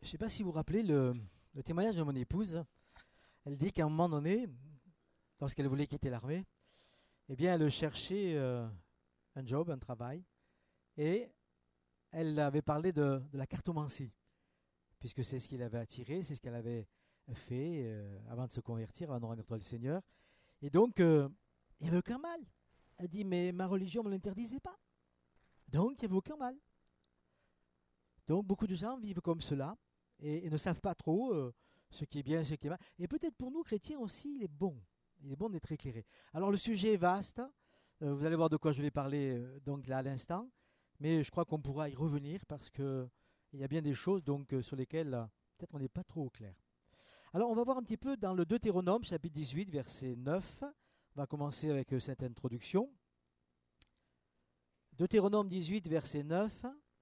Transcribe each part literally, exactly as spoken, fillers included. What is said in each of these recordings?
Je ne sais pas si vous vous rappelez le, le témoignage de mon épouse. Elle dit qu'à un moment donné, lorsqu'elle voulait quitter l'armée, eh bien, elle cherchait euh, un job, un travail, et elle avait parlé de, de la cartomancie, puisque c'est ce qui l'avait attirée, c'est ce qu'elle avait fait euh, avant de se convertir, avant de rencontrer le Seigneur. Et donc, euh, il n'y avait aucun mal. Elle dit, mais ma religion ne me l'interdisait pas. Donc, il n'y avait aucun mal. Donc, beaucoup de gens vivent comme cela et, et ne savent pas trop euh, ce qui est bien, ce qui est mal. Et peut-être pour nous, chrétiens aussi, il est bon. Il est bon d'être éclairé. Alors, le sujet est vaste. Euh, vous allez voir de quoi je vais parler euh, donc là à l'instant. Mais je crois qu'on pourra y revenir parce qu'il y a bien des choses donc, euh, sur lesquelles euh, peut-être on n'est pas trop au clair. Alors, on va voir un petit peu dans le Deutéronome, chapitre dix-huit, verset neuf. On va commencer avec euh, cette introduction. Deutéronome dix-huit, verset neuf.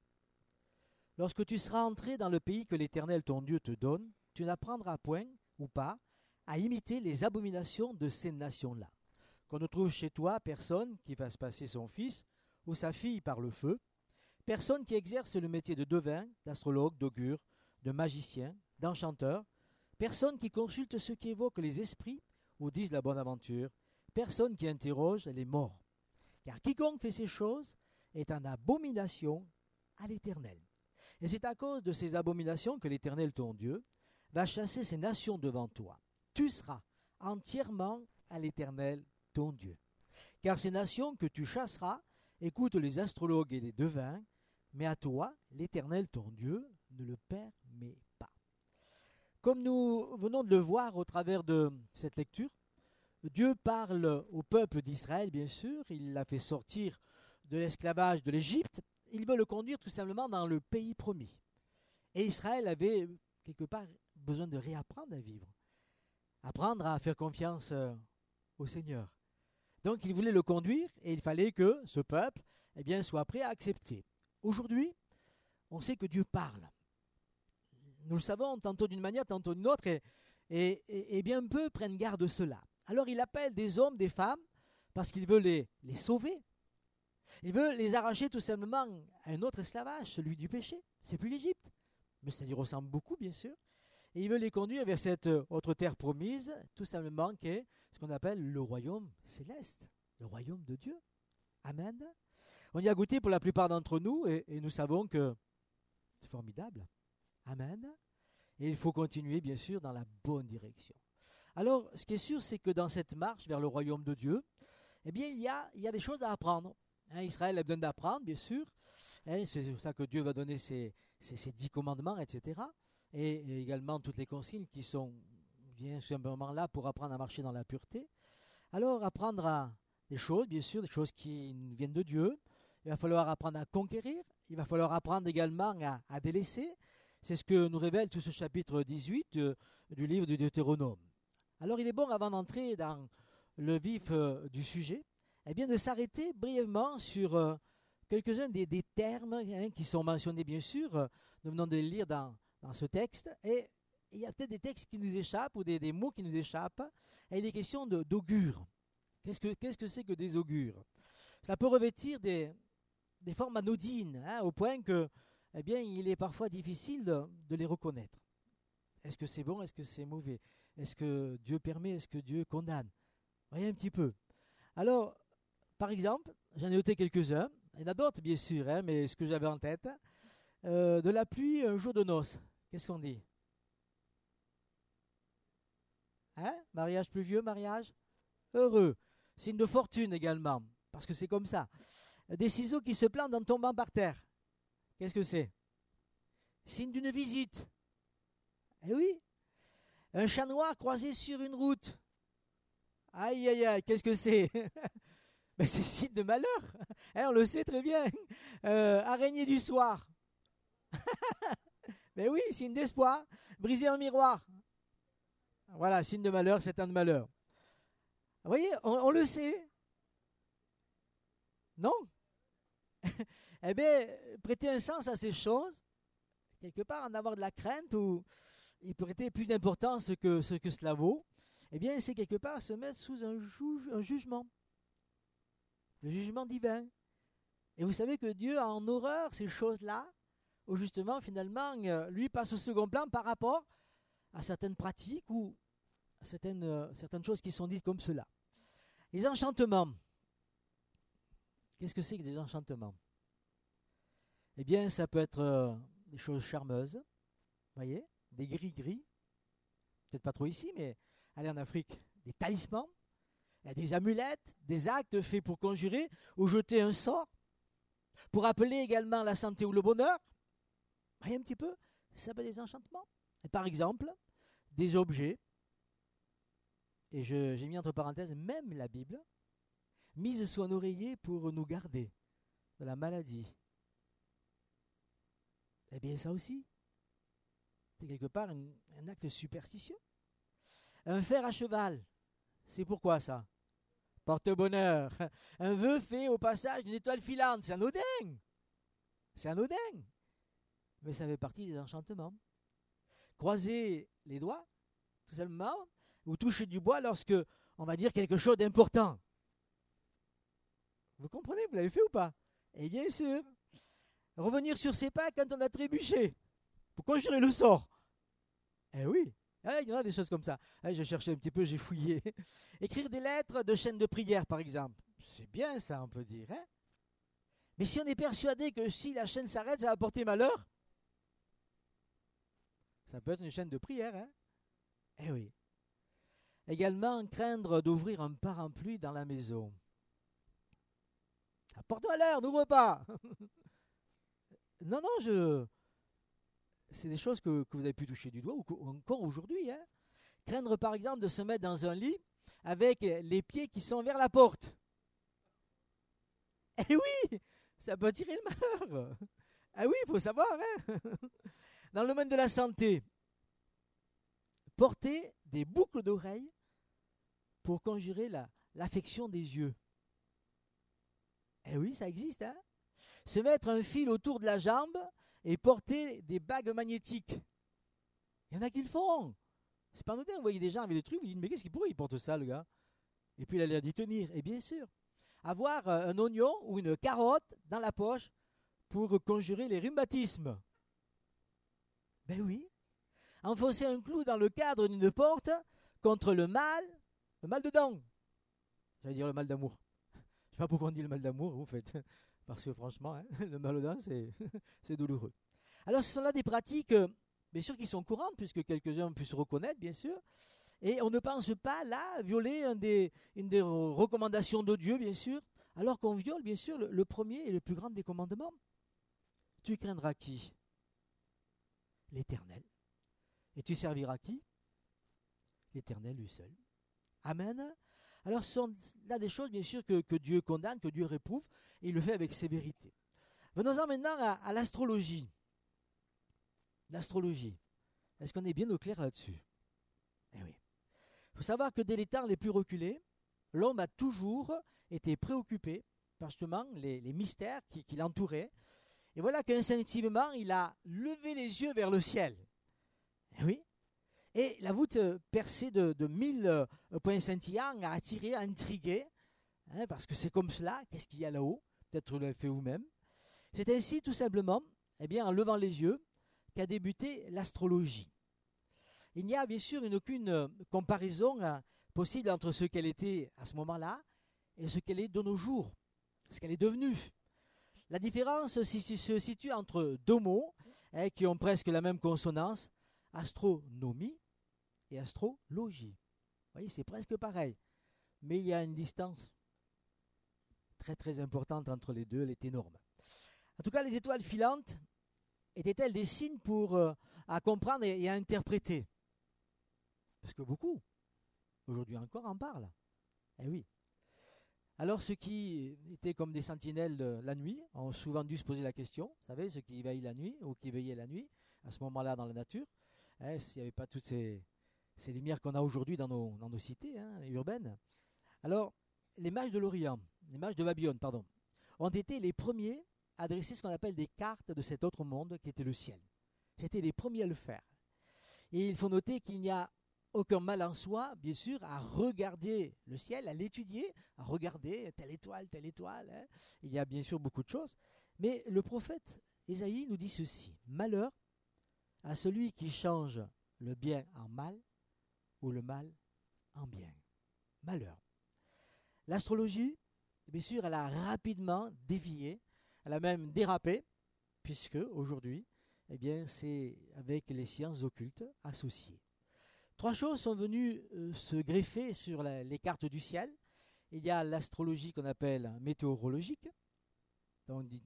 Lorsque tu seras entré dans le pays que l'Éternel ton Dieu te donne, tu n'apprendras point, ou pas, à imiter les abominations de ces nations-là. Qu'on ne trouve chez toi personne qui fasse passer son fils ou sa fille par le feu, personne qui exerce le métier de devin, d'astrologue, d'augure, de magicien, d'enchanteur, personne qui consulte ceux qui évoquent les esprits ou disent la bonne aventure, personne qui interroge les morts. Car quiconque fait ces choses est en abomination à l'Éternel. Et c'est à cause de ces abominations que l'Éternel ton Dieu va chasser ces nations devant toi. Tu seras entièrement à l'Éternel ton Dieu. Car ces nations que tu chasseras écoutent les astrologues et les devins, mais à toi, l'Éternel ton Dieu ne le permet pas. Comme nous venons de le voir au travers de cette lecture, Dieu parle au peuple d'Israël, bien sûr. Il l'a fait sortir de l'esclavage de l'Égypte. Il veut le conduire tout simplement dans le pays promis. Et Israël avait quelque part besoin de réapprendre à vivre, apprendre à faire confiance au Seigneur. Donc il voulait le conduire et il fallait que ce peuple eh bien, soit prêt à accepter. Aujourd'hui, on sait que Dieu parle. Nous le savons tantôt d'une manière, tantôt d'une autre, et, et, et, et bien peu prennent garde de cela. Alors il appelle des hommes, des femmes, parce qu'il veut les, les sauver. Il veut les arracher tout simplement à un autre esclavage, celui du péché. C'est plus l'Égypte, mais ça lui ressemble beaucoup, bien sûr. Et il veut les conduire vers cette autre terre promise, tout simplement qui est ce qu'on appelle le royaume céleste, le royaume de Dieu. Amen. On y a goûté pour la plupart d'entre nous et, et nous savons que c'est formidable. Amen. Et il faut continuer, bien sûr, dans la bonne direction. Alors, ce qui est sûr, c'est que dans cette marche vers le royaume de Dieu, eh bien, il y a, il y a des choses à apprendre. Hein, Israël a besoin d'apprendre, bien sûr. Hein, c'est pour ça que Dieu va donner ses, ses, ses dix commandements, et cetera. Et, et également toutes les consignes qui sont bien simplement là pour apprendre à marcher dans la pureté. Alors, apprendre à des choses, bien sûr, des choses qui viennent de Dieu. Il va falloir apprendre à conquérir. Il va falloir apprendre également à, à délaisser. C'est ce que nous révèle tout ce chapitre dix-huit de, du livre du Deutéronome. Alors, il est bon, avant d'entrer dans le vif euh, du sujet, eh bien, de s'arrêter brièvement sur euh, quelques-uns des, des termes hein, qui sont mentionnés, bien sûr. Euh, nous venons de les lire dans, dans ce texte. Et il y a peut-être des textes qui nous échappent ou des, des mots qui nous échappent. Et il est question de, d'augure. Qu'est-ce que, qu'est-ce que c'est que des augures? Ça peut revêtir des, des formes anodines, hein, au point que, eh bien, il est parfois difficile de, de les reconnaître. Est-ce que c'est bon? Est-ce que c'est mauvais? Est-ce que Dieu permet? Est-ce que Dieu condamne? Voyez un petit peu. Alors, par exemple, j'en ai noté quelques-uns. Il y en a d'autres, bien sûr, hein, mais ce que j'avais en tête. Euh, de la pluie, un jour de noces. Qu'est-ce qu'on dit? Hein? Mariage pluvieux, mariage heureux. Signe de fortune également, parce que c'est comme ça. Des ciseaux qui se plantent en tombant par terre. Qu'est-ce que c'est? Signe d'une visite. Eh oui. Un chat noir croisé sur une route. Aïe, aïe, aïe, qu'est-ce que c'est? Ben, c'est signe de malheur. Hein, on le sait très bien. Euh, araignée du soir. Mais oui, signe d'espoir. Briser un miroir. Voilà, signe de malheur, c'est un de malheur. Vous voyez, on, on le sait. Non? Eh bien, prêter un sens à ces choses, quelque part en avoir de la crainte ou y prêter plus d'importance que ce que cela vaut, eh bien, c'est quelque part se mettre sous un, juge, un jugement. Le jugement divin. Et vous savez que Dieu a en horreur ces choses-là, où justement, finalement, euh, lui passe au second plan par rapport à certaines pratiques ou à certaines, euh, certaines choses qui sont dites comme cela. Les enchantements. Qu'est-ce que c'est que des enchantements? Eh bien, ça peut être euh, des choses charmeuses, voyez, des gris-gris, peut-être pas trop ici, mais allez en Afrique, des talismans, des amulettes, des actes faits pour conjurer ou jeter un sort, pour appeler également la santé ou le bonheur. Voyez un petit peu, ça peut être des enchantements. Et par exemple, des objets, et je, j'ai mis entre parenthèses même la Bible, mise sous un oreiller pour nous garder de la maladie. Eh bien, ça aussi, c'est quelque part un, un acte superstitieux. Un fer à cheval, c'est pourquoi ça? Porte-bonheur. Un vœu fait au passage d'une étoile filante, c'est anodin. C'est anodin. Mais ça fait partie des enchantements. Croiser les doigts, tout simplement, ou toucher du bois lorsque on va dire quelque chose d'important. Vous comprenez, vous l'avez fait ou pas? Et bien sûr. Revenir sur ses pas quand on a trébuché, pour conjurer le sort. Eh oui, ah, il y en a des choses comme ça. Ah, j'ai cherché un petit peu, j'ai fouillé. Écrire des lettres de chaîne de prière, par exemple. C'est bien ça, on peut dire. Hein? Mais si on est persuadé que si la chaîne s'arrête, ça va porter malheur, ça peut être une chaîne de prière. Hein? Eh oui. Également, craindre d'ouvrir un parapluie dans la maison. Porte-malheur, n'ouvre pas. Non, non, je... c'est des choses que, que vous avez pu toucher du doigt, ou, ou encore aujourd'hui. Hein. Craindre, par exemple, de se mettre dans un lit avec les pieds qui sont vers la porte. Eh oui, ça peut attirer le malheur. Ah oui, il faut savoir. Hein. Dans le domaine de la santé, porter des boucles d'oreilles pour conjurer la, l'affection des yeux. Eh oui, ça existe, hein. Se mettre un fil autour de la jambe et porter des bagues magnétiques. Il y en a qui le font. C'est pas anodin, vous voyez des gens avec des trucs, vous dites, mais qu'est-ce qu'il pourrait, il porte ça, le gars? Et puis il a l'air d'y tenir. Et bien sûr, avoir un oignon ou une carotte dans la poche pour conjurer les rhumatismes. Ben oui. Enfoncer un clou dans le cadre d'une porte contre le mal, le mal de dents. J'allais dire le mal d'amour. Je ne sais pas pourquoi on dit le mal d'amour, vous faites. Parce que franchement, hein, le mal aux dents, c'est, c'est douloureux. Alors ce sont là des pratiques, euh, bien sûr, qui sont courantes, puisque quelques-uns puissent se reconnaître, bien sûr. Et on ne pense pas, là, violer un des, une des recommandations de Dieu, bien sûr, alors qu'on viole, bien sûr, le, le premier et le plus grand des commandements. Tu craindras qui? L'Éternel. Et tu serviras qui? L'Éternel lui seul. Amen. Alors ce sont là des choses, bien sûr, que, que Dieu condamne, que Dieu réprouve, et il le fait avec sévérité. Venons-en maintenant à, à l'astrologie. L'astrologie. Est-ce qu'on est bien au clair là-dessus? Eh oui. Il faut savoir que dès les temps les plus reculés, l'homme a toujours été préoccupé par justement les, les mystères qui, qui l'entouraient. Et voilà qu'instinctivement, il a levé les yeux vers le ciel. Eh oui. Et la voûte percée de, de mille euh, points scintillants a attiré, a intrigué, hein, parce que c'est comme cela, qu'est-ce qu'il y a là-haut? Peut-être vous l'avez fait vous-même. C'est ainsi, tout simplement, eh bien, en levant les yeux, qu'a débuté l'astrologie. Il n'y a bien sûr une, aucune comparaison hein, possible entre ce qu'elle était à ce moment-là et ce qu'elle est de nos jours, ce qu'elle est devenue. La différence se situe entre deux mots hein, qui ont presque la même consonance, astronomie et astrologie. Vous voyez, c'est presque pareil. Mais il y a une distance très très importante entre les deux, elle est énorme. En tout cas, les étoiles filantes étaient-elles des signes pour euh, à comprendre et, et à interpréter? Parce que beaucoup, aujourd'hui encore, en parlent. Eh oui. Alors ceux qui étaient comme des sentinelles de la nuit ont souvent dû se poser la question, vous savez, ceux qui veillent la nuit ou qui veillaient la nuit, à ce moment-là dans la nature, hein, s'il n'y avait pas toutes ces, ces lumières qu'on a aujourd'hui dans nos, dans nos cités hein, urbaines. Alors, les mages de l'Orient, les mages de Babylone, pardon, ont été les premiers à dresser ce qu'on appelle des cartes de cet autre monde qui était le ciel. C'était les premiers à le faire. Et il faut noter qu'il n'y a aucun mal en soi, bien sûr, à regarder le ciel, à l'étudier, à regarder telle étoile, telle étoile. Hein. Il y a bien sûr beaucoup de choses. Mais le prophète Ésaïe nous dit ceci: malheur à celui qui change le bien en mal ou le mal en bien. Malheur. L'astrologie, bien sûr, elle a rapidement dévié, elle a même dérapé, puisque aujourd'hui, eh bien, c'est avec les sciences occultes associées. Trois choses sont venues euh, se greffer sur la, les cartes du ciel. Il y a l'astrologie qu'on appelle météorologique. Donc, on dit,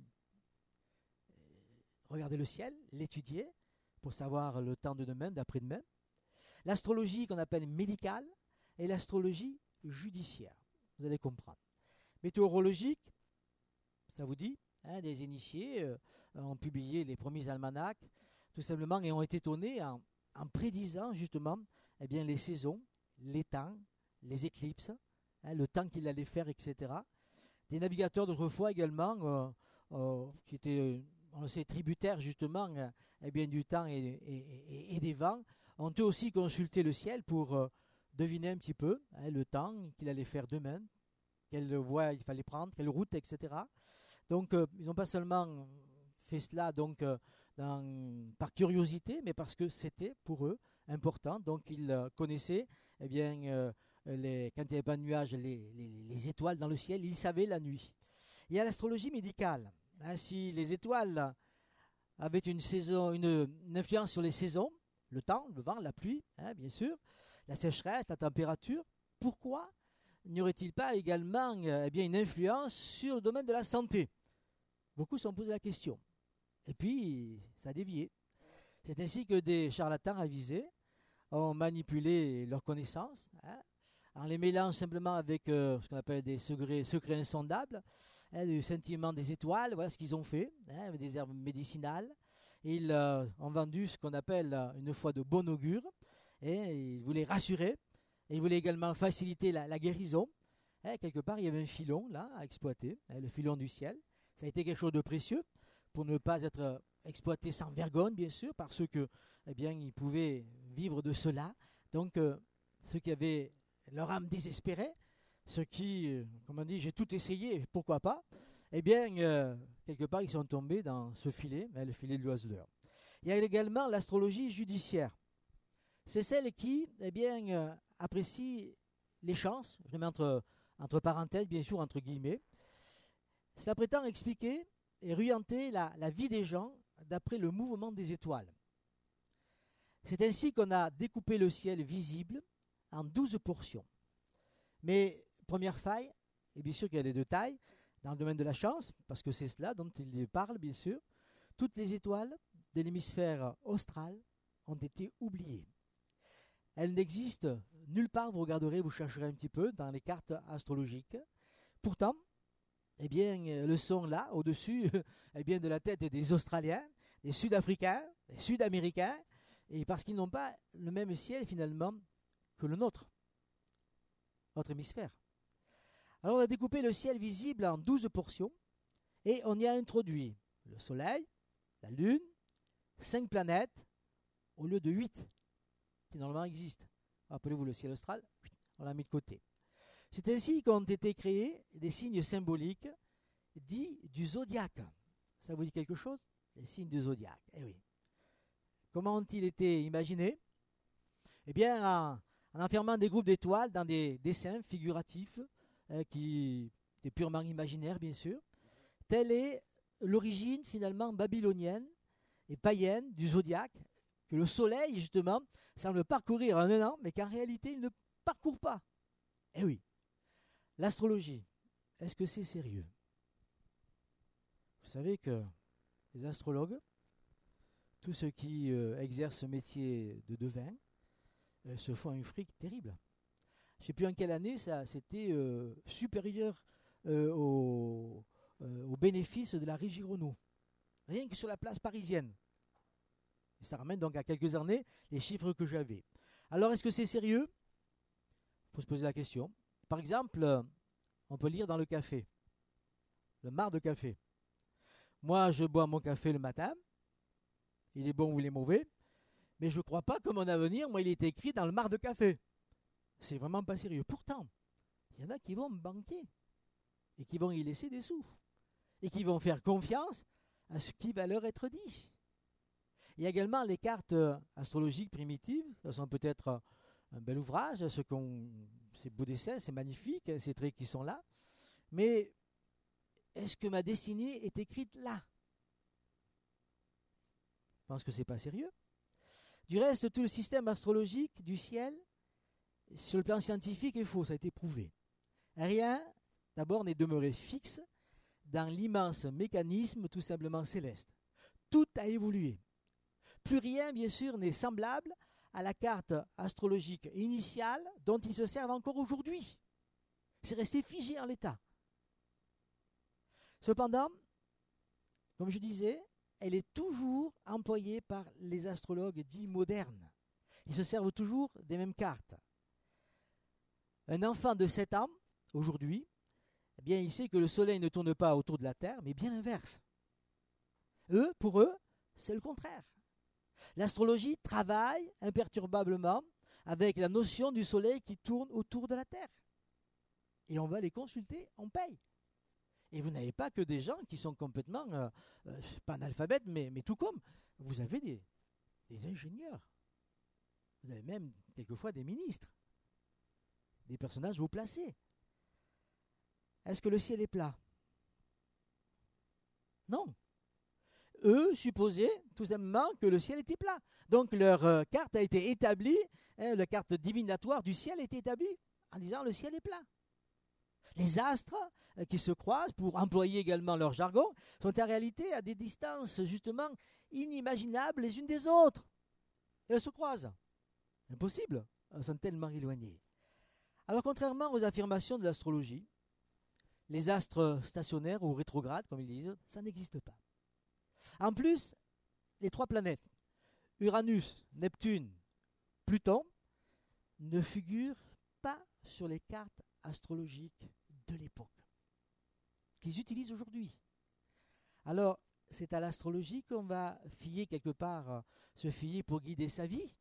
euh, regardez le ciel, l'étudier pour savoir le temps de demain, d'après-demain. L'astrologie qu'on appelle médicale et l'astrologie judiciaire. Vous allez comprendre. Météorologique, ça vous dit, hein, des initiés euh, ont publié les premiers almanachs, tout simplement, et ont été étonnés en, en prédisant justement eh bien, les saisons, les temps, les éclipses, hein, le temps qu'il allait faire, et cetera. Des navigateurs d'autrefois également, euh, euh, qui étaient, on le sait, tributaires justement euh, eh bien, du temps et, et, et, et des vents, ont eux aussi consulté le ciel pour euh, deviner un petit peu hein, le temps qu'il allait faire demain, quelle voie il fallait prendre, quelle route, et cetera. Donc, euh, ils n'ont pas seulement fait cela donc, euh, dans, par curiosité, mais parce que c'était pour eux important. Donc, ils euh, connaissaient, eh bien, euh, les, quand il n'y avait pas de nuages, les, les, les étoiles dans le ciel, ils savaient la nuit. Il y a l'astrologie médicale. Hein, si les étoiles avaient une, saison, une, une influence sur les saisons, le temps, le vent, la pluie, hein, bien sûr, la sécheresse, la température, pourquoi n'y aurait-il pas également euh, eh bien, une influence sur le domaine de la santé? Beaucoup se sont posé la question. Et puis, ça a dévié. C'est ainsi que des charlatans avisés ont manipulé leurs connaissances, hein, en les mêlant simplement avec euh, ce qu'on appelle des secrets, secrets insondables, hein, le sentiment des étoiles, voilà ce qu'ils ont fait, hein, avec des herbes médicinales. Ils euh, ont vendu ce qu'on appelle euh, une foi de bon augure, et ils voulaient rassurer. Et il voulait également faciliter la, la guérison. Eh, quelque part, il y avait un filon là à exploiter, eh, le filon du ciel. Ça a été quelque chose de précieux pour ne pas être euh, exploité sans vergogne, bien sûr, par ceux que, eh bien, ils pouvaient vivre de cela. Donc, euh, ceux qui avaient leur âme désespérée, ceux qui, euh, comme on dit, j'ai tout essayé, pourquoi pas, eh bien, euh, quelque part, ils sont tombés dans ce filet, eh, le filet de l'oiseleur. Il y a également l'astrologie judiciaire. C'est celle qui, eh bien, euh, apprécie les chances, je le mets entre, entre parenthèses, bien sûr, entre guillemets. Ça prétend expliquer et orienter la, la vie des gens d'après le mouvement des étoiles. C'est ainsi qu'on a découpé le ciel visible en douze portions. Mais, première faille, et bien sûr qu'il y a les deux tailles, dans le domaine de la chance, parce que c'est cela dont il parle, bien sûr, toutes les étoiles de l'hémisphère austral ont été oubliées. Elles n'existent nulle part, vous regarderez, vous chercherez un petit peu dans les cartes astrologiques. Pourtant, eh bien, le sont là, au-dessus eh bien, de la tête des Australiens, des Sud-Africains, des Sud-Américains, et parce qu'ils n'ont pas le même ciel finalement que le nôtre, notre hémisphère. Alors on a découpé le ciel visible en douze portions, et on y a introduit le Soleil, la Lune, cinq planètes, au lieu de huit qui normalement existent. Rappelez-vous le ciel austral, on l'a mis de côté. C'est ainsi qu'ont été créés des signes symboliques dits du zodiaque. Ça vous dit quelque chose? Les signes du zodiaque. Eh oui. Comment ont-ils été imaginés? Eh bien, en, en enfermant des groupes d'étoiles dans des dessins figuratifs euh, qui étaient purement imaginaires, bien sûr. Telle est l'origine finalement babylonienne et païenne du zodiaque, que le soleil, justement, semble parcourir en un an, mais qu'en réalité, il ne parcourt pas. Eh oui, l'astrologie, est-ce que c'est sérieux? Vous savez que les astrologues, tous ceux qui euh, exercent ce métier de devin, euh, se font un fric terrible. Je ne sais plus en quelle année, ça c'était euh, supérieur euh, au, euh, au bénéfice de la Régie Renault. Rien que sur la place parisienne. Et ça ramène donc à quelques années les chiffres que j'avais. Alors, est-ce que c'est sérieux? Il faut se poser la question. Par exemple, euh, on peut lire dans le café, le marc de café. Moi, je bois mon café le matin. Il est bon ou il est mauvais. Mais je ne crois pas que mon avenir, moi, il est écrit dans le marc de café. C'est vraiment pas sérieux. Pourtant, il y en a qui vont me banquer et qui vont y laisser des sous et qui vont faire confiance à ce qui va leur être dit. Il y a également les cartes astrologiques primitives. Ce sont peut-être un bel ouvrage, ce qu'on, ces beaux dessins, c'est magnifique, ces traits qui sont là. Mais est-ce que ma destinée est écrite là? Je pense que ce n'est pas sérieux. Du reste, tout le système astrologique du ciel, sur le plan scientifique, est faux, ça a été prouvé. Rien, d'abord, n'est demeuré fixe dans l'immense mécanisme tout simplement céleste. Tout a évolué. Plus rien, bien sûr, n'est semblable à la carte astrologique initiale dont ils se servent encore aujourd'hui. C'est resté figé en l'état. Cependant, comme je disais, elle est toujours employée par les astrologues dits modernes. Ils se servent toujours des mêmes cartes. Un enfant de sept ans, aujourd'hui, eh bien, il sait que le soleil ne tourne pas autour de la Terre, mais bien l'inverse. Eux, pour eux, c'est le contraire. L'astrologie travaille imperturbablement avec la notion du soleil qui tourne autour de la Terre. Et on va les consulter, on paye. Et vous n'avez pas que des gens qui sont complètement, euh, euh, pas analphabètes, mais, mais tout comme. Vous avez des, des ingénieurs. Vous avez même quelquefois des ministres. Des personnages haut placés. Est-ce que le ciel est plat? Non. Eux supposaient tout simplement que le ciel était plat. Donc leur euh, carte a été établie, hein, la carte divinatoire du ciel a été établie en disant le ciel est plat. Les astres euh, qui se croisent, pour employer également leur jargon, sont en réalité à des distances justement inimaginables les unes des autres. Elles se croisent. Impossible, elles sont tellement éloignées. Alors contrairement aux affirmations de l'astrologie, les astres stationnaires ou rétrogrades, comme ils disent, ça n'existe pas. En plus, les trois planètes, Uranus, Neptune, Pluton, ne figurent pas sur les cartes astrologiques de l'époque, qu'ils utilisent aujourd'hui. Alors, c'est à l'astrologie qu'on va fier quelque part, euh, se fier pour guider sa vie?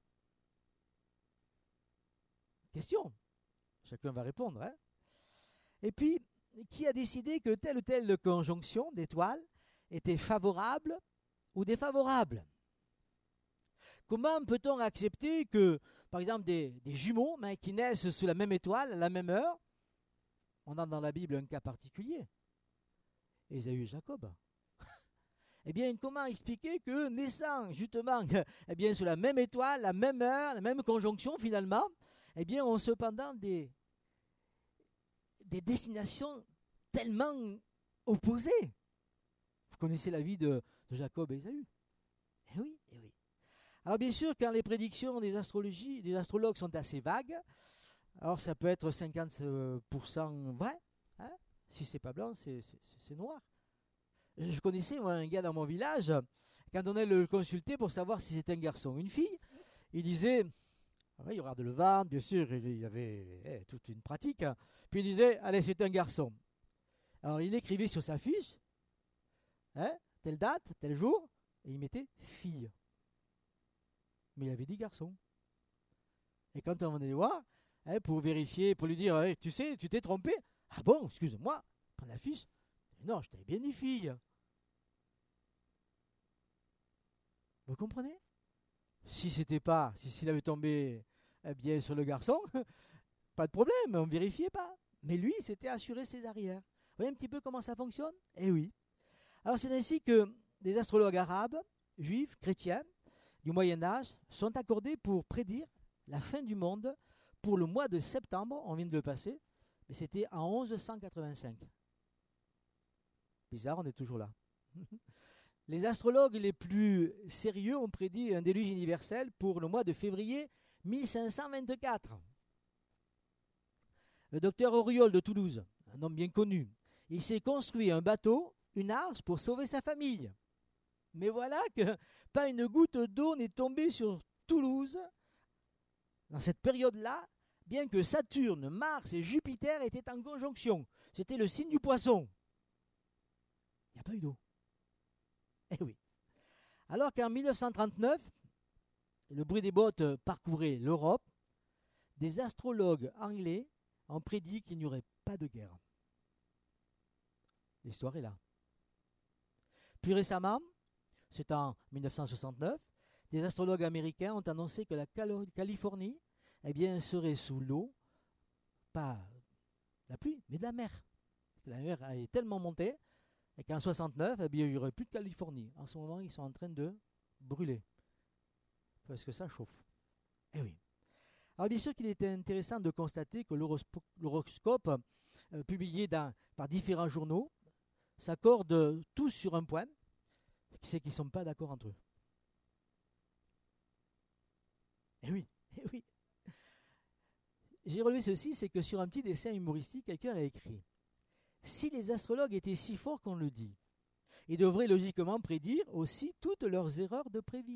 Question. Chacun va répondre. Hein? Et puis, qui a décidé que telle ou telle conjonction d'étoiles était favorable ou défavorable? Comment peut-on accepter que, par exemple, des, des jumeaux hein, qui naissent sous la même étoile, à la même heure, on a dans la Bible un cas particulier, Ésaü et Jacob. Eh bien, comment expliquer que naissant justement eh bien, sous la même étoile, la même heure, la même conjonction finalement, eh bien, ont cependant des, des destinations tellement opposées? Vous connaissez la vie de, de Jacob et Ésaü. Eh oui, eh oui. Alors bien sûr, quand les prédictions des, astrologies, des astrologues sont assez vagues, alors ça peut être cinquante pour cent vrai. Hein? Si c'est pas blanc, c'est, c'est, c'est noir. Je connaissais moi, un gars dans mon village, quand on allait le consulter pour savoir si c'était un garçon ou une fille, il disait, il regardait le ventre, bien sûr, il y avait eh, toute une pratique, hein. Puis il disait, allez, c'est un garçon. Alors il écrivait sur sa fiche, hein, telle date, tel jour, et il mettait fille. Mais il avait dit garçon. Et quand on venait le voir, hein, pour vérifier, pour lui dire, hey, tu sais, tu t'es trompé. Ah bon, excuse-moi, prends la fiche. Non, je t'avais bien dit fille. Vous comprenez? Si c'était pas, si s'il avait tombé eh bien sur le garçon, pas de problème, on ne vérifiait pas. Mais lui, il s'était assuré ses arrières. Vous voyez un petit peu comment ça fonctionne? Eh oui. Alors c'est ainsi que des astrologues arabes, juifs, chrétiens, du Moyen-Âge, sont accordés pour prédire la fin du monde pour le mois de septembre, on vient de le passer, mais c'était en onze cent quatre-vingt-cinq. Bizarre, on est toujours là. Les astrologues les plus sérieux ont prédit un déluge universel pour le mois de février mille cinq cent vingt-quatre. Le docteur Auriol de Toulouse, un homme bien connu, il s'est construit un bateau, une arche pour sauver sa famille. Mais voilà que pas une goutte d'eau n'est tombée sur Toulouse dans cette période-là, bien que Saturne, Mars et Jupiter étaient en conjonction. C'était le signe du poisson. Il n'y a pas eu d'eau. Eh oui. Alors qu'en mille neuf cent trente-neuf, le bruit des bottes parcourait l'Europe, des astrologues anglais ont prédit qu'il n'y aurait pas de guerre. L'histoire est là. Plus récemment, c'est en mille neuf cent soixante-neuf, des astrologues américains ont annoncé que la Calo- Californie eh bien, serait sous l'eau, pas de la pluie, mais de la mer. La mer est tellement montée et qu'en soixante-neuf, eh bien, il n'y aurait plus de Californie. En ce moment, ils sont en train de brûler parce que ça chauffe. Eh oui. Alors bien sûr qu'il était intéressant de constater que l'horospo- l'horoscope euh, publié dans- par différents journaux s'accordent tous sur un point, c'est qu'ils ne sont pas d'accord entre eux. Eh oui, eh oui. J'ai relevé ceci, c'est que sur un petit dessin humoristique, quelqu'un a écrit « Si les astrologues étaient si forts qu'on le dit, ils devraient logiquement prédire aussi toutes leurs erreurs de prévision. »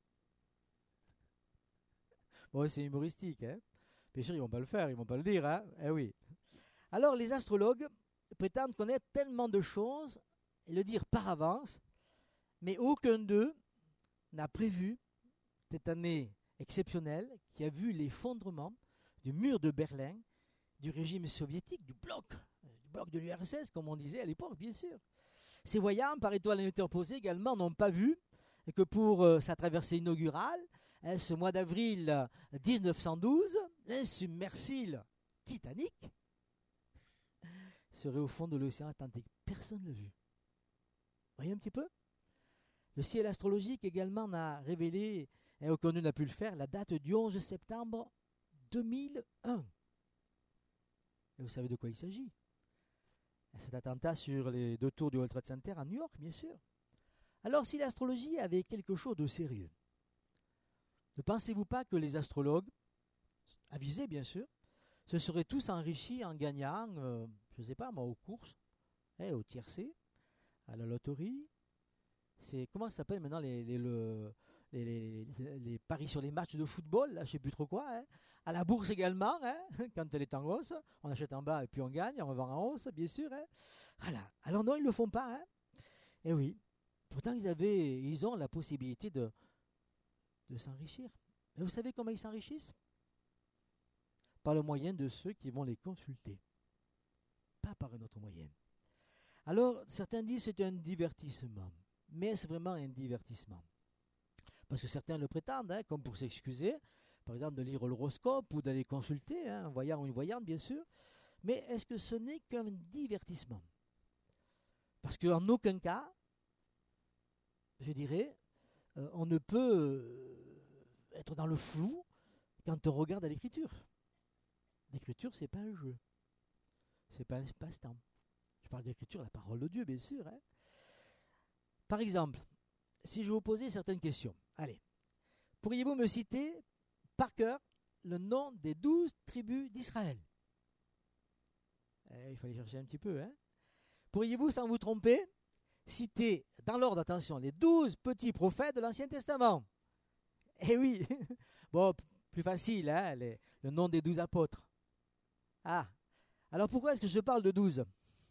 Bon, c'est humoristique, hein. Bien sûr, ils ne vont pas le faire, ils ne vont pas le dire, hein. Eh oui. Alors, les astrologues prétendent connaître tellement de choses et le dire par avance, mais aucun d'eux n'a prévu cette année exceptionnelle qui a vu l'effondrement du mur de Berlin, du régime soviétique, du bloc, du bloc de l'U R S S, comme on disait à l'époque, bien sûr. Ces voyants, par étoile interposée également, n'ont pas vu que pour euh, sa traversée inaugurale, hein, ce mois d'avril dix-neuf cent douze, un submersible Titanic serait au fond de l'océan Atlantique. Personne ne l'a vu. Vous voyez un petit peu? Le ciel astrologique également n'a révélé, et aucun n'a pu le faire, la date du onze septembre deux mille un. Et vous savez de quoi il s'agit? Cet attentat sur les deux tours du World Trade Center à New York, bien sûr. Alors, si l'astrologie avait quelque chose de sérieux, ne pensez-vous pas que les astrologues, avisés bien sûr, se seraient tous enrichis en gagnant, euh, je ne sais pas moi, aux courses, eh, au tiercé, à la loterie? C'est comment ça s'appelle maintenant les, les, le, les, les, les, les paris sur les matchs de football, là, je ne sais plus trop quoi, hein. À la bourse également, hein, quand elle est en hausse, on achète en bas et puis on gagne, on vend en hausse, bien sûr. Hein. Voilà. Alors non, ils ne le font pas. Hein. Et oui, pourtant ils, avaient, ils ont la possibilité de, de s'enrichir. Mais vous savez comment ils s'enrichissent? Par le moyen de ceux qui vont les consulter, pas par un autre moyen. Alors, certains disent que c'est un divertissement. Mais est-ce vraiment un divertissement? Parce que certains le prétendent, hein, comme pour s'excuser, par exemple de lire l'horoscope ou d'aller consulter, hein, un voyant ou une voyante bien sûr. Mais est-ce que ce n'est qu'un divertissement? Parce qu'en aucun cas, je dirais, euh, on ne peut euh, être dans le flou quand on regarde à l'écriture. L'écriture, c'est pas un jeu. C'est pas un passe-temps. Je parle d'écriture, la parole de Dieu, bien sûr. Hein. Par exemple, si je vous posais certaines questions, allez, pourriez-vous me citer par cœur le nom des douze tribus d'Israël? eh, Il fallait chercher un petit peu. Hein. Pourriez-vous, sans vous tromper, citer dans l'ordre, attention, les douze petits prophètes de l'Ancien Testament? Eh oui, bon, plus facile, hein, les, le nom des douze apôtres. Ah, alors pourquoi est-ce que je parle de douze?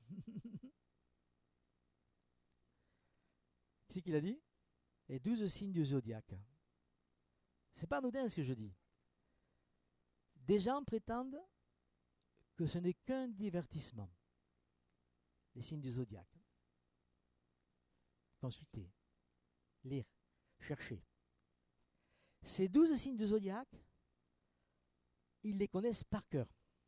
Qui c'est qui l'a dit? Les douze signes du zodiaque. C'est pas anodin ce que je dis. Des gens prétendent que ce n'est qu'un divertissement. Les signes du zodiaque. Consultez, lire, chercher. Ces douze signes du zodiaque, ils les connaissent par cœur.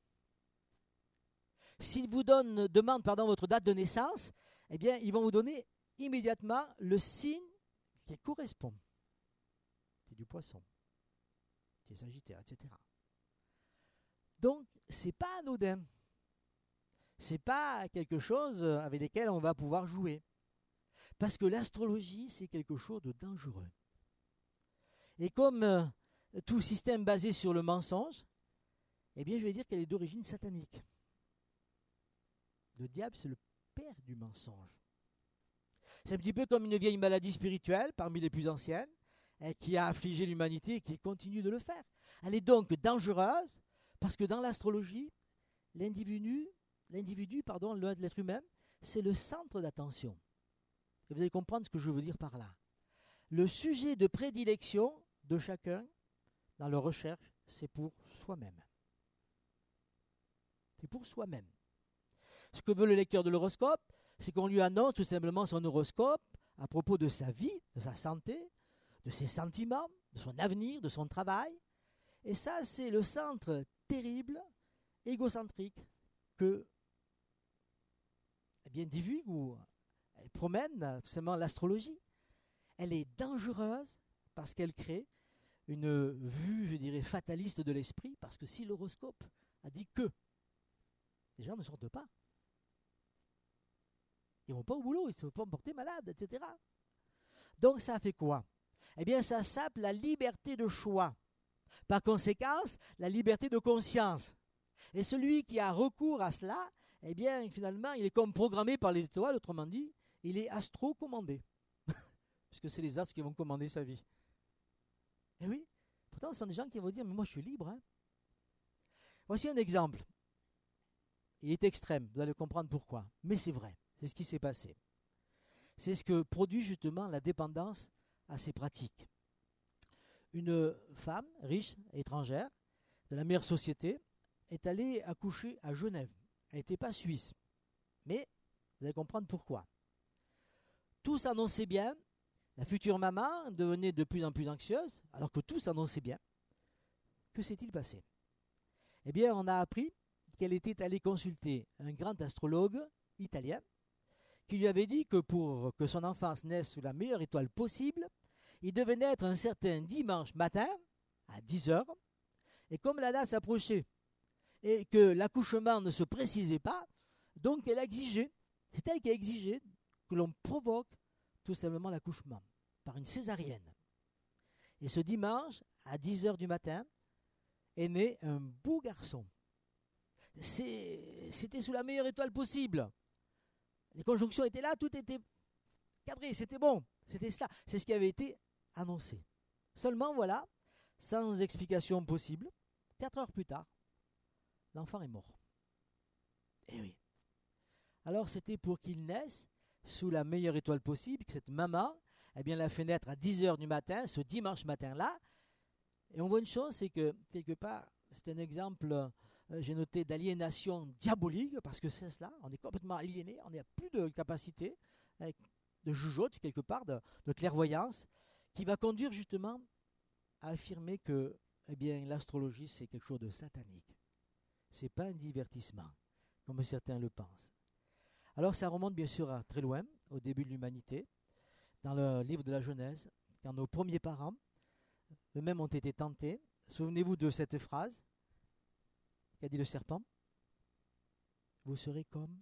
S'ils vous donnent, demandent pardon, votre date de naissance, eh bien, ils vont vous donner immédiatement le signe qui correspond. C'est du poisson, c'est sagittaire, et cetera. Donc, ce n'est pas anodin. Ce n'est pas quelque chose avec lequel on va pouvoir jouer. Parce que l'astrologie, c'est quelque chose de dangereux. Et comme euh, tout système basé sur le mensonge, eh bien, je vais dire qu'elle est d'origine satanique. Le diable, c'est le père du mensonge. C'est un petit peu comme une vieille maladie spirituelle, parmi les plus anciennes, hein, qui a affligé l'humanité et qui continue de le faire. Elle est donc dangereuse parce que dans l'astrologie, l'individu, l'individu, pardon, l'être humain, c'est le centre d'attention. Et vous allez comprendre ce que je veux dire par là. Le sujet de prédilection de chacun dans leur recherche, c'est pour soi-même. C'est pour soi-même. Ce que veut le lecteur de l'horoscope, c'est qu'on lui annonce tout simplement son horoscope à propos de sa vie, de sa santé, de ses sentiments, de son avenir, de son travail. Et ça, c'est le centre terrible, égocentrique, que eh bien, divulgue ou promène tout simplement l'astrologie. Elle est dangereuse parce qu'elle crée une vue, je dirais, fataliste de l'esprit, parce que si l'horoscope a dit que les gens ne sortent pas, ils ne vont pas au boulot, ils ne se font porter malade, et cetera. Donc ça fait quoi? Eh bien, ça sape la liberté de choix. Par conséquent, la liberté de conscience. Et celui qui a recours à cela, eh bien, finalement, il est comme programmé par les étoiles, autrement dit, il est astro-commandé. Puisque c'est les astres qui vont commander sa vie. Et oui, pourtant, ce sont des gens qui vont dire, mais moi, je suis libre. Hein. Voici un exemple. Il est extrême, vous allez comprendre pourquoi. Mais c'est vrai, c'est ce qui s'est passé. C'est ce que produit justement la dépendance à ces pratiques. Une femme riche, étrangère, de la meilleure société, est allée accoucher à Genève. Elle n'était pas suisse. Mais vous allez comprendre pourquoi. Tout s'annonçait bien. La future maman devenait de plus en plus anxieuse, alors que tout s'annonçait bien. Que s'est-il passé? Eh bien, on a appris qu'elle était allée consulter un grand astrologue italien qui lui avait dit que pour que son enfance naisse sous la meilleure étoile possible, il devait naître un certain dimanche matin à dix heures. Et comme la date s'approchait et que l'accouchement ne se précisait pas, donc elle a exigé, c'est elle qui a exigé que l'on provoque tout simplement l'accouchement par une césarienne. Et ce dimanche, à dix heures du matin, est né un beau garçon. C'est, c'était sous la meilleure étoile possible. Les conjonctions étaient là, tout était cadré, c'était bon, c'était cela. C'est ce qui avait été annoncé. Seulement, voilà, sans explication possible, quatre heures plus tard, l'enfant est mort. Eh oui. Alors, c'était pour qu'il naisse sous la meilleure étoile possible, que cette maman, eh bien, l'a fait naître à dix heures du matin, ce dimanche matin-là. Et on voit une chose, c'est que, quelque part, c'est un exemple, euh, j'ai noté, d'aliénation diabolique, parce que c'est cela, on est complètement aliéné, on n'a plus de capacité euh, de jugeote, quelque part, de, de clairvoyance, qui va conduire justement à affirmer que eh bien, l'astrologie, c'est quelque chose de satanique. Ce n'est pas un divertissement, comme certains le pensent. Alors ça remonte bien sûr à très loin, au début de l'humanité, dans le livre de la Genèse, quand nos premiers parents, eux-mêmes ont été tentés. Souvenez-vous de cette phrase qu'a dit le serpent. Vous serez comme,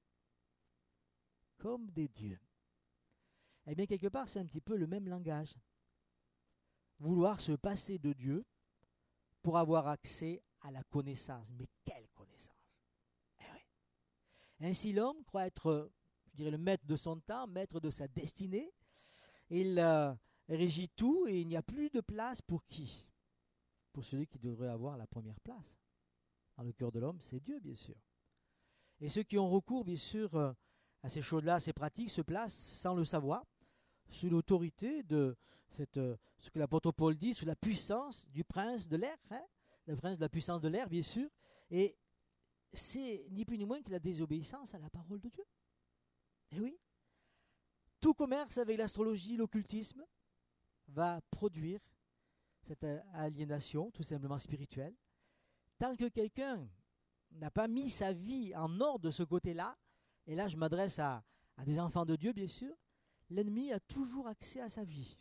comme des dieux. Eh bien, quelque part, c'est un petit peu le même langage. Vouloir se passer de Dieu pour avoir accès à la connaissance. Mais quelle connaissance? Eh oui. Ainsi, l'homme croit être, je dirais, le maître de son temps, maître de sa destinée. Il euh, régit tout et il n'y a plus de place pour qui? Pour celui qui devrait avoir la première place. Dans le cœur de l'homme, c'est Dieu, bien sûr. Et ceux qui ont recours, bien sûr, euh, à ces choses-là, à ces pratiques, se placent sans le savoir, sous l'autorité de cette, euh, ce que l'apôtre Paul dit, sous la puissance du prince de l'air, hein, le prince de la puissance de l'air, bien sûr. Et c'est ni plus ni moins que la désobéissance à la parole de Dieu. Et oui, tout commerce avec l'astrologie, l'occultisme, va produire cette aliénation, tout simplement spirituelle. Tant que quelqu'un n'a pas mis sa vie en ordre de ce côté-là, et là je m'adresse à, à des enfants de Dieu, bien sûr, l'ennemi a toujours accès à sa vie.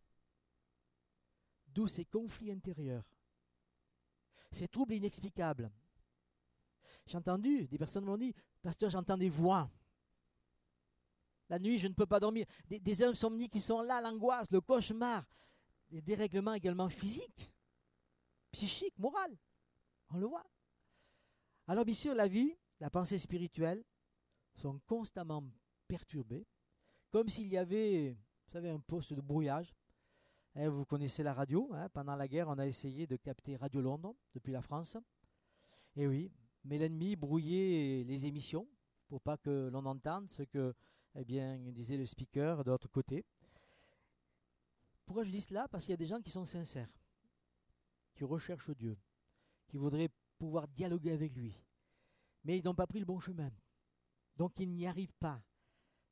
D'où ces conflits intérieurs, ces troubles inexplicables. J'ai entendu, des personnes m'ont dit, pasteur, j'entends des voix. La nuit, je ne peux pas dormir. Des, des insomnies qui sont là, l'angoisse, le cauchemar. Des dérèglements également physiques, psychiques, moraux. On le voit. Alors bien sûr, la vie, la pensée spirituelle sont constamment perturbées, comme s'il y avait, vous savez, un poste de brouillage. Eh, vous connaissez la radio. Hein, pendant la guerre, on a essayé de capter Radio Londres depuis la France. Et oui, mais l'ennemi brouillait les émissions pour pas que l'on entende ce que eh bien, disait le speaker de l'autre côté. Pourquoi je dis cela? Parce qu'il y a des gens qui sont sincères, qui recherchent Dieu, qui voudraient pouvoir dialoguer avec lui. Mais ils n'ont pas pris le bon chemin. Donc ils n'y arrivent pas.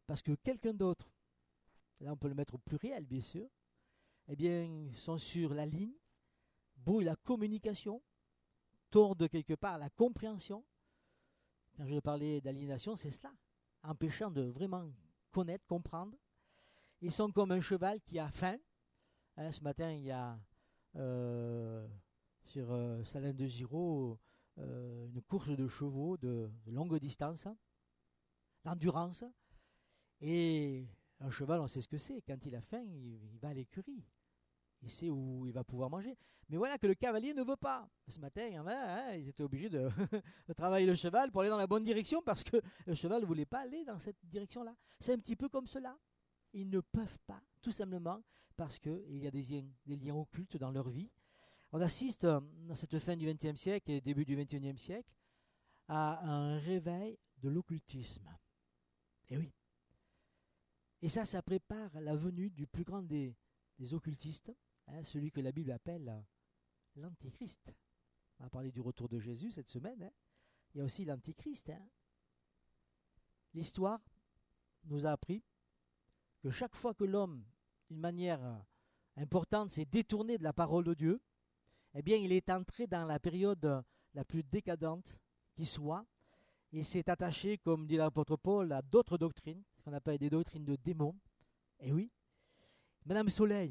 parce que quelqu'un d'autre, là on peut le mettre au pluriel bien sûr, eh bien sont sur la ligne, brouillent la communication, tordent quelque part la compréhension. Quand je parlais d'aliénation, c'est cela, empêchant de vraiment connaître, comprendre. Ils sont comme un cheval qui a faim. Hein, ce matin, il y a euh, sur euh, Salin de Giraud euh, une course de chevaux de, de longue distance, hein, d'endurance. Et un cheval, on sait ce que c'est. Quand il a faim, il, il va à l'écurie. Il sait où il va pouvoir manger. Mais voilà que le cavalier ne veut pas. Ce matin, il y en a, hein, ils étaient obligés de, de travailler le cheval pour aller dans la bonne direction parce que le cheval ne voulait pas aller dans cette direction-là. C'est un petit peu comme cela. Ils ne peuvent pas, tout simplement, parce qu'il y a des liens, des liens occultes dans leur vie. On assiste, euh, dans cette fin du vingtième siècle et début du vingt et unième siècle, à un réveil de l'occultisme. Et oui. Et ça, ça prépare la venue du plus grand des, des occultistes, hein, celui que la Bible appelle euh, l'Antichrist. On a parlé du retour de Jésus cette semaine. Hein. Il y a aussi l'Antichrist. Hein. L'histoire nous a appris que chaque fois que l'homme, d'une manière euh, importante, s'est détourné de la parole de Dieu, eh bien, il est entré dans la période euh, la plus décadente qui soit. Il s'est attaché, comme dit l'apôtre Paul, à d'autres doctrines, ce qu'on appelle des doctrines de démons. Et oui, Madame Soleil,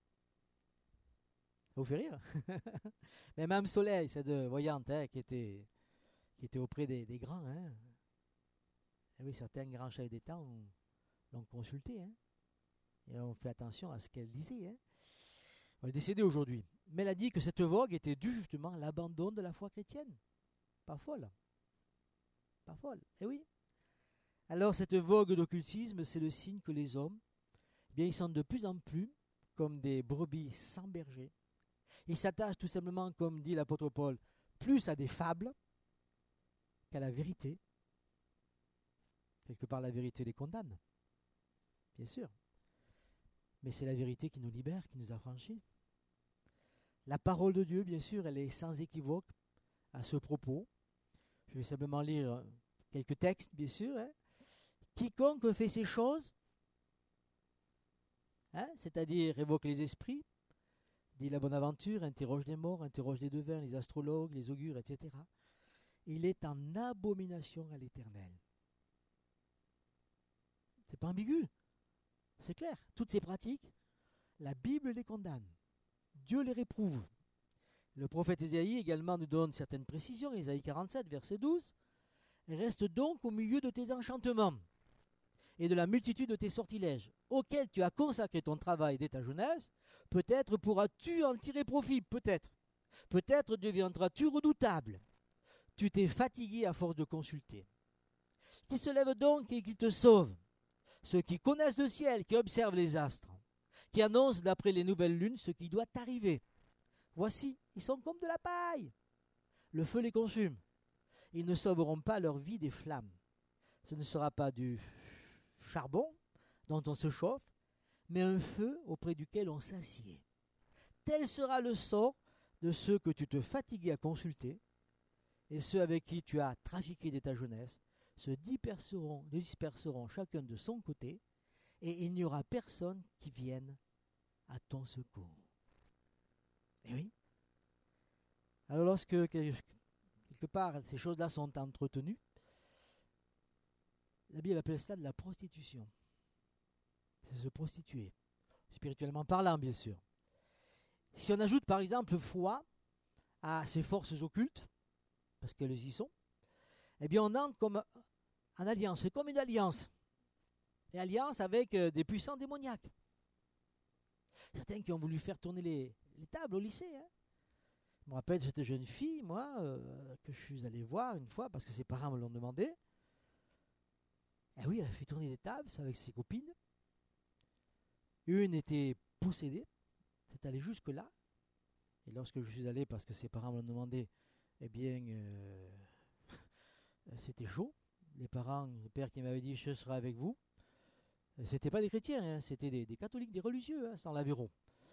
ça vous fait rire. Mais Madame Soleil, cette voyante hein, qui, était, qui était auprès des, des grands. Hein. Et oui, certains grands chefs d'État ont, l'ont consultée. Hein. Et on fait attention à ce qu'elle disait. Hein. Elle est décédée aujourd'hui. Mais elle a dit que cette vogue était due justement à l'abandon de la foi chrétienne. Pas folle. Pas folle. Et oui. Alors cette vogue d'occultisme, c'est le signe que les hommes, eh bien, ils sont de plus en plus comme des brebis sans berger. Ils s'attachent tout simplement, comme dit l'apôtre Paul, plus à des fables qu'à la vérité. Quelque part, la vérité les condamne. Bien sûr. Mais c'est la vérité qui nous libère, qui nous affranchit. La parole de Dieu, bien sûr, elle est sans équivoque à ce propos. Je vais simplement lire quelques textes, bien sûr. Hein. Quiconque fait ces choses, hein, c'est-à-dire évoque les esprits, dit la Bonaventure, interroge les morts, interroge les devins, les astrologues, les augures, et cetera, il est en abomination à l'Éternel. C'est pas ambigu. C'est clair. Toutes ces pratiques, la Bible les condamne. Dieu les réprouve. Le prophète Ésaïe également nous donne certaines précisions. Ésaïe quarante-sept, verset douze. Reste donc au milieu de tes enchantements et de la multitude de tes sortilèges, auxquels tu as consacré ton travail dès ta jeunesse. Peut-être pourras-tu en tirer profit, peut-être. Peut-être deviendras-tu redoutable. Tu t'es fatigué à force de consulter. Qu'il se lève donc et qu'il te sauve. Ceux qui connaissent le ciel, qui observent les astres, qui annoncent d'après les nouvelles lunes ce qui doit arriver. Voici, ils sont comme de la paille. Le feu les consume. Ils ne sauveront pas leur vie des flammes. Ce ne sera pas du charbon dont on se chauffe, mais un feu auprès duquel on s'assied. Tel sera le sort de ceux que tu te fatiguais à consulter, et ceux avec qui tu as trafiqué dès ta jeunesse se disperseront, disperseront chacun de son côté, et il n'y aura personne qui vienne à ton secours. Eh oui. Alors lorsque quelque part ces choses-là sont entretenues, la Bible appelle ça de la prostitution. C'est se prostituer, spirituellement parlant bien sûr. Si on ajoute par exemple foi à ces forces occultes, parce qu'elles y sont, eh bien on entre comme en alliance, c'est comme une alliance. Et alliance avec euh, des puissants démoniaques. Certains qui ont voulu faire tourner les, les tables au lycée. Hein. Je me rappelle de cette jeune fille, moi, euh, que je suis allé voir une fois, parce que ses parents me l'ont demandé. Et oui, elle a fait tourner des tables avec ses copines. Une était possédée, c'est allé jusque-là. Et lorsque je suis allé, parce que ses parents me l'ont demandé, eh bien, euh, c'était chaud. Les parents, le père qui m'avait dit « je serai avec vous », c'était pas des chrétiens, hein, c'était des, des catholiques, des religieux, hein, dans l'Aveyron.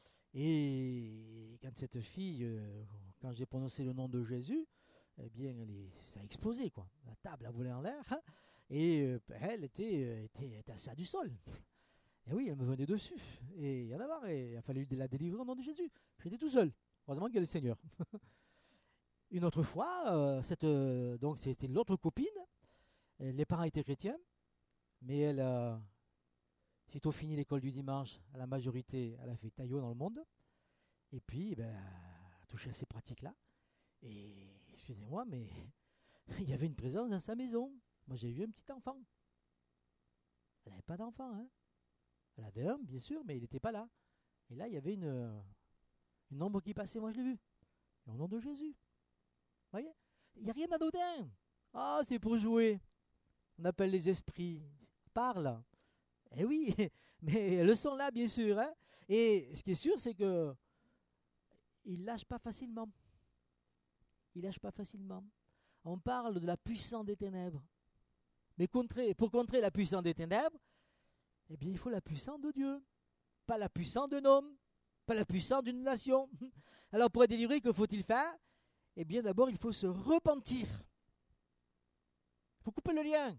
Et quand cette fille, euh, quand j'ai prononcé le nom de Jésus, eh bien, elle est, ça a explosé, quoi. La table a volé en l'air, hein, Et euh, elle était, euh, était, était assise du sol. Et oui, elle me venait dessus. Et il y en a marre. Et il a fallu la délivrer au nom de Jésus. J'étais tout seul. Heureusement qu'il y a le Seigneur. Une autre fois, euh, cette, euh, donc c'était l'autre copine. Les parents étaient chrétiens. Mais elle a, sitôt fini l'école du dimanche, à la majorité, elle a fait taillot dans le monde. Et puis, ben, elle a touché à ces pratiques-là. Et, excusez-moi, mais il y avait une présence dans sa maison. Moi, j'ai vu un petit enfant. Elle n'avait pas d'enfant, hein. Elle avait un, bien sûr, mais il n'était pas là. Et là, il y avait une, une ombre qui passait, moi je l'ai vu. Et au nom de Jésus. Vous voyez, il n'y a rien d'anodin. Ah, c'est pour jouer. On appelle les esprits. Parle. Eh oui, mais elles sont là, bien sûr. Hein. Et ce qui est sûr, c'est que ils ne lâchent pas facilement. Ils ne lâchent pas facilement. On parle de la puissance des ténèbres. Mais contrer, pour contrer la puissance des ténèbres, eh bien, il faut la puissance de Dieu. Pas la puissance d'un homme, pas la puissance d'une nation. Alors, pour être délivré, que faut-il faire? Eh bien, d'abord, il faut se repentir. Il faut couper le lien.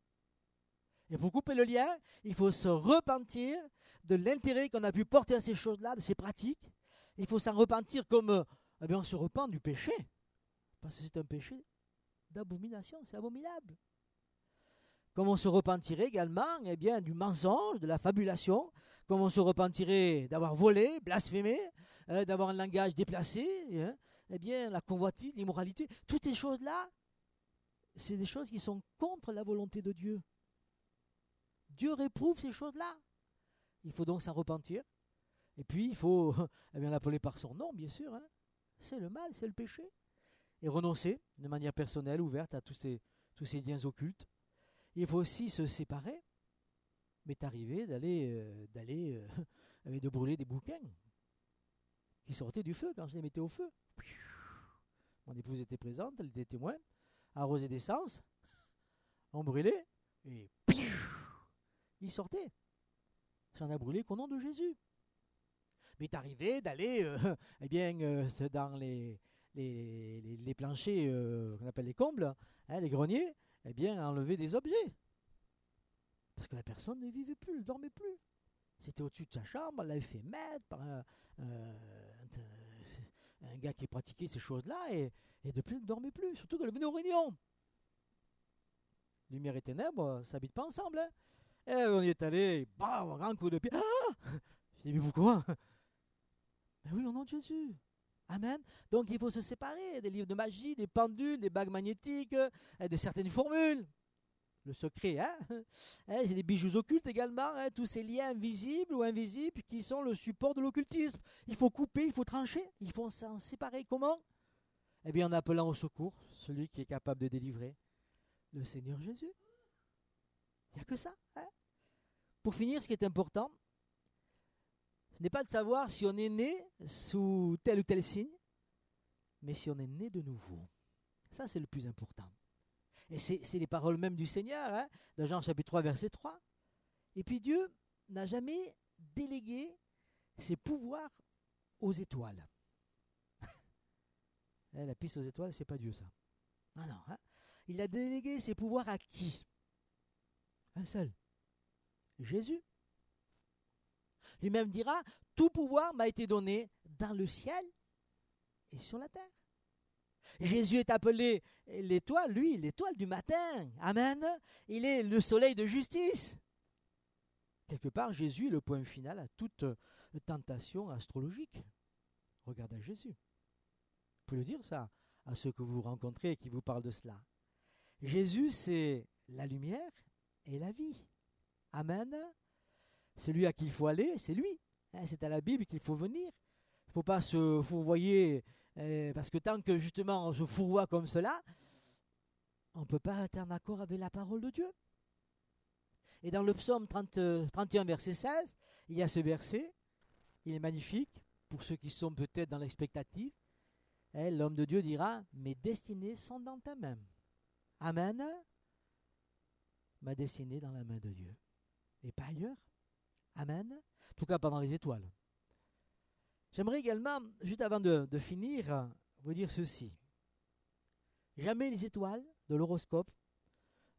Et pour couper le lien, il faut se repentir de l'intérêt qu'on a pu porter à ces choses-là, de ces pratiques. Il faut s'en repentir comme eh bien, on se repent du péché. Parce que c'est un péché d'abomination, c'est abominable. Comme on se repentirait également eh bien, du mensonge, de la fabulation, comme on se repentirait d'avoir volé, blasphémé, euh, d'avoir un langage déplacé, hein, eh bien, la convoitise, l'immoralité, toutes ces choses-là, c'est des choses qui sont contre la volonté de Dieu. Dieu réprouve ces choses-là. Il faut donc s'en repentir. Et puis, il faut eh bien, l'appeler par son nom, bien sûr. Hein. C'est le mal, c'est le péché. Et renoncer de manière personnelle, ouverte à tous ces, tous ces liens occultes. Il faut aussi se séparer. M'est arrivé d'aller, euh, d'aller euh, de brûler des bouquins qui sortaient du feu quand je les mettais au feu. Mon épouse était présente, elle était témoin. Arroser d'essence, on brûlait et il sortait. J'en ai brûlé qu'au nom de Jésus. M'est arrivé d'aller euh, eh bien, euh, dans les, les, les, les planchers euh, qu'on appelle les combles, hein, les greniers, eh bien, enlever des objets. Parce que la personne ne vivait plus, ne dormait plus. C'était au-dessus de sa chambre, elle l'avait fait mettre par un, euh, un, un gars qui pratiquait ces choses-là, et, et depuis elle ne dormait plus, surtout qu'elle venait aux réunions. Lumière et ténèbres, ça n'habite pas ensemble. Hein. Et on y est allé, bam, un grand coup de pied. Ah j'ai dit, mais pourquoi? Ben oui, au nom de Jésus. Amen. Donc il faut se séparer des livres de magie, des pendules, des bagues magnétiques, de certaines formules. Le secret, hein, hein c'est des bijoux occultes également, hein, tous ces liens visibles ou invisibles qui sont le support de l'occultisme. Il faut couper, il faut trancher, il faut s'en séparer. Comment? Eh bien en appelant au secours celui qui est capable de délivrer, le Seigneur Jésus. Il n'y a que ça. Hein. Pour finir, ce qui est important, ce n'est pas de savoir si on est né sous tel ou tel signe, mais si on est né de nouveau. Ça, c'est le plus important. Et c'est, c'est les paroles même du Seigneur, hein, de Jean chapitre trois, verset trois. Et puis Dieu n'a jamais délégué ses pouvoirs aux étoiles. La piste aux étoiles, c'est pas Dieu ça. Ah non, hein. Il a délégué ses pouvoirs à qui? Un seul. Jésus. Lui-même dira, tout pouvoir m'a été donné dans le ciel et sur la terre. Jésus est appelé l'étoile, lui, l'étoile du matin. Amen. Il est le soleil de justice. Quelque part, Jésus est le point final à toute tentation astrologique. Regardez Jésus. Vous pouvez le dire ça à ceux que vous rencontrez et qui vous parlent de cela. Jésus, c'est la lumière et la vie. Amen. Celui à qui il faut aller, c'est lui. C'est à la Bible qu'il faut venir. Il ne faut pas se fourvoyer. Euh, parce que tant que justement on se fourvoie comme cela, on ne peut pas être en accord avec la parole de Dieu. Et dans le psaume trente, trente et un, verset seize, il y a ce verset, il est magnifique, pour ceux qui sont peut-être dans l'expectative. Eh, l'homme de Dieu dira, mes destinées sont dans ta main. Amen. Ma destinée dans la main de Dieu. Et pas ailleurs. Amen. En tout cas, pas dans les étoiles. J'aimerais également, juste avant de, de finir, vous dire ceci. Jamais les étoiles de l'horoscope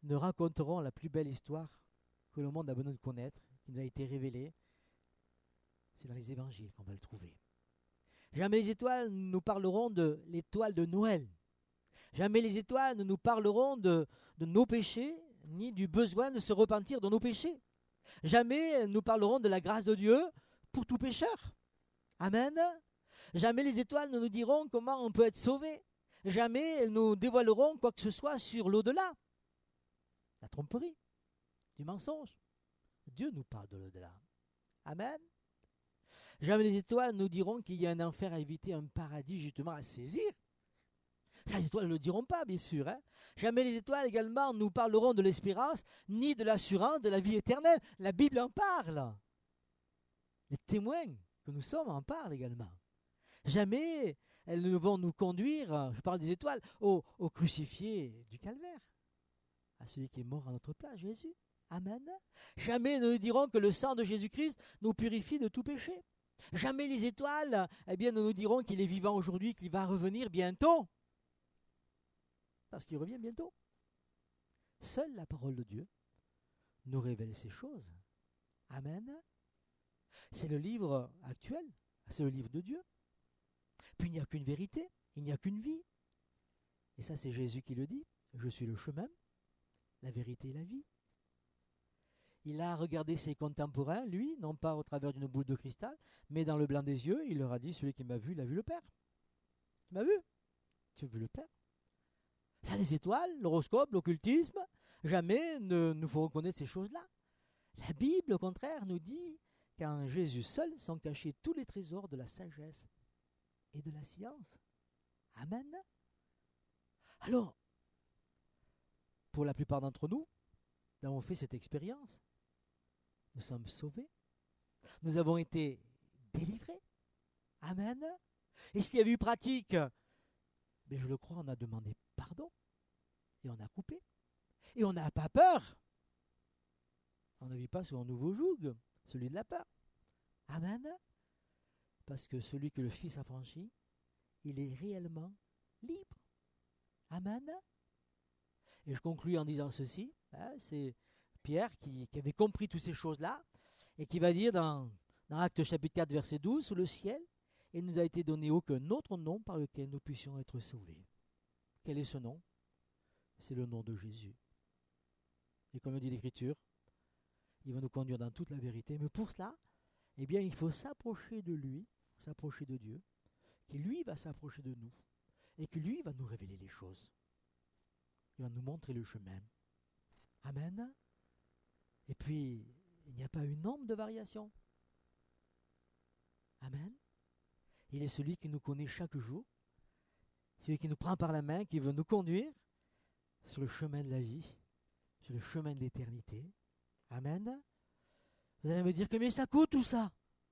nous raconterons la plus belle histoire que le monde a besoin de connaître, qui nous a été révélée. C'est dans les évangiles qu'on va le trouver. Jamais les étoiles nous parleront de l'étoile de Noël. Jamais les étoiles ne nous parleront de, de nos péchés, ni du besoin de se repentir de nos péchés. Jamais elles nous parleront de la grâce de Dieu pour tout pécheur. Amen. Jamais les étoiles ne nous diront comment on peut être sauvé. Jamais elles nous dévoileront quoi que ce soit sur l'au-delà. La tromperie, du mensonge. Dieu nous parle de l'au-delà. Amen. Jamais les étoiles nous diront qu'il y a un enfer à éviter, un paradis justement à saisir. Ça, les étoiles ne le diront pas, bien sûr. Hein. Jamais les étoiles également nous parleront de l'espérance, ni de l'assurance de la vie éternelle. La Bible en parle. Les témoins que nous sommes en parlent également. Jamais elles ne vont nous conduire, je parle des étoiles, au, au crucifié du calvaire, à celui qui est mort à notre place, Jésus. Amen. Jamais elles ne nous diront que le sang de Jésus-Christ nous purifie de tout péché. Jamais les étoiles, eh bien, ne nous diront qu'il est vivant aujourd'hui, qu'il va revenir bientôt. Parce qu'il revient bientôt. Seule la parole de Dieu nous révèle ces choses. Amen. C'est le livre actuel, c'est le livre de Dieu. Puis il n'y a qu'une vérité, il n'y a qu'une vie. Et ça, c'est Jésus qui le dit. Je suis le chemin, la vérité et la vie. Il a regardé ses contemporains, lui, non pas au travers d'une boule de cristal, mais dans le blanc des yeux, il leur a dit, celui qui m'a vu, il a vu le Père. Tu m'as vu? Tu as vu le Père? Ça, les étoiles, l'horoscope, l'occultisme, jamais ne nous feront connaître ces choses-là. La Bible, au contraire, nous dit qu'en Jésus seul sont cachés tous les trésors de la sagesse et de la science. Amen. Alors, pour la plupart d'entre nous, nous avons fait cette expérience. Nous sommes sauvés. Nous avons été délivrés. Amen. Et s'il y avait eu pratique, mais je le crois, on a demandé pardon. Et on a coupé. Et on n'a pas peur. On ne vit pas sous un nouveau joug, celui de la peur. Amen. Parce que celui que le Fils a franchi, il est réellement libre. Amen. Et je conclus en disant ceci. Hein, c'est Pierre qui, qui avait compris toutes ces choses-là et qui va dire dans, dans Actes chapitre quatre, verset douze, « Sous le ciel, il nous a été donné aucun autre nom par lequel nous puissions être sauvés. » Quel est ce nom? C'est le nom de Jésus. Et comme le dit l'Écriture, il va nous conduire dans toute la vérité. Mais pour cela, eh bien, il faut s'approcher de lui, s'approcher de Dieu, qui lui va s'approcher de nous et qui lui va nous révéler les choses. Il va nous montrer le chemin. Amen. Et puis, il n'y a pas une nombre de variations. Amen. Il est celui qui nous connaît chaque jour, celui qui nous prend par la main, qui veut nous conduire sur le chemin de la vie, sur le chemin de l'éternité. Amen. Vous allez me dire, combien ça coûte tout ça?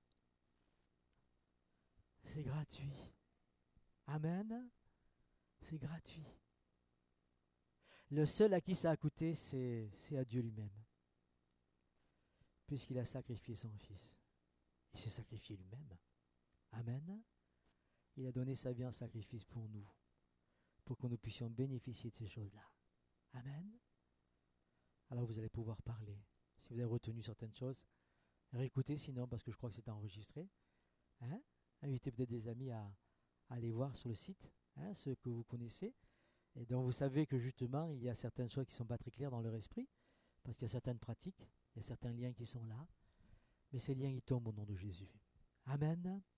C'est gratuit. Amen. C'est gratuit. Le seul à qui ça a coûté, c'est, c'est à Dieu lui-même. Puisqu'il a sacrifié son Fils. Il s'est sacrifié lui-même. Amen. Il a donné sa vie en sacrifice pour nous, pour que nous puissions bénéficier de ces choses-là. Amen. Alors vous allez pouvoir parler. Si vous avez retenu certaines choses, réécoutez sinon, parce que je crois que c'est enregistré. Hein? Invitez peut-être des amis à, à aller voir sur le site, hein, ceux que vous connaissez. Et donc vous savez que justement, il y a certaines choses qui ne sont pas très claires dans leur esprit, parce qu'il y a certaines pratiques, il y a certains liens qui sont là, mais ces liens, ils tombent au nom de Jésus. Amen.